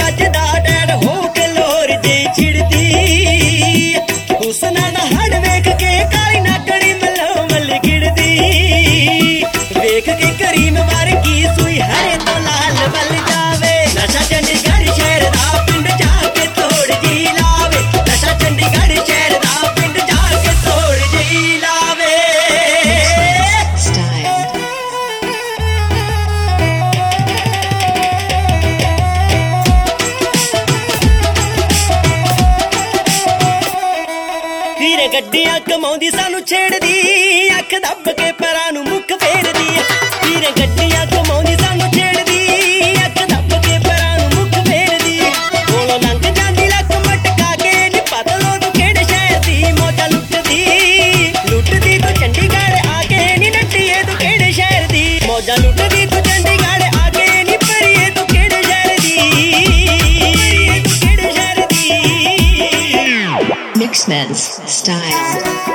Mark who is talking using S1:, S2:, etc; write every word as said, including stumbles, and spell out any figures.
S1: ਵੱਜਦਾ ਡੈਡ ਹੋ ਕੇ ਲੋਰ ਜੇ ਛਿੜਦੀ ਹੁਸਨਾ ਦਾ ਹੜ ਵੇਖ ਕੇ ਕਾਲੀ ਨਾਕੜੀ ਮੱਲੋ ਮੱਲ ਗਿੜਦੀ ਵੇਖ ਕੇ ਕਰੀਮ ਵਰਗੀ ਸੂਈ ਹਰੇ ਤੋਂ ਲਾਲ ਵੱਲ ਜਾਵੇ ਨਸ਼ਾ ਚੰਡੀਗੜ੍ਹ ਸ਼ਹਿਰ ਦਾ ਪਿੰਡ ਜਾ ਕੇ ਤੋੜ ਜੀ ਲਾਵੇ ਨਸ਼ਾ ਚੰਡੀਗੜ੍ਹ ਸ਼ਹਿਰ ਦਾ ਪਿੰਡ ਜਾ ਕੇ ਤੋੜ ਜੀ ਲਾਵੇ ਵੀਰੇ ਗੱਡੀਆਂ ਕਮਾਉਂਦੀ ਸਾਨੂੰ ਛੇੜਦੀ ਅੱਖ ਦੱਬ ਕੇ ਪਰਾਂ ਨੂੰ ਮੁੱਖ ਫੇਰਦੀ ਵੀਰੇ ਗੱਡੀਆਂ ਕਮਾਉਂਦੀ ਸਾਨੂੰ ਛੇੜਦੀ ਅੱਖ ਦੱਬ ਕੇ ਪਰਾਂ ਨੂੰ ਮੁੱਖ ਫੇਰਦੀ ਕੋਲੋਂ ਲੰਘ ਜਾਂਦੀ ਲੱਕ ਮਟਕਾ ਕੇ ਨੀ ਪਤਲੋ ਤੂੰ ਕਿਹੜੇ ਸ਼ਹਿਰ ਦੀ ਮੌਜਾਂ ਲੁੱਟਦੀ ਲੁੱਟਦੀ ਤੂੰ ਚੰਡੀਗੜ੍ਹ ਆ ਕੇ ਨੀ ਨੱਟੀਏ ਤੂੰ ਕਿਹੜੇ ਸ਼ਹਿਰ ਦੀ ਮੌਜਾਂ ਲੁੱਟਦੀ ਤੂੰ ਚੰਡੀਗੜ੍ਹ ਆ ਕੇ ਨੀ ਪਰੀਏ ਤੂੰ ਕਿਹੜੇ ਸ਼ਹਿਰ ਦੀ ਤੂੰ ਕਿਹੜੇ ਸ਼ਹਿਰ ਦੀ
S2: Mixman's style.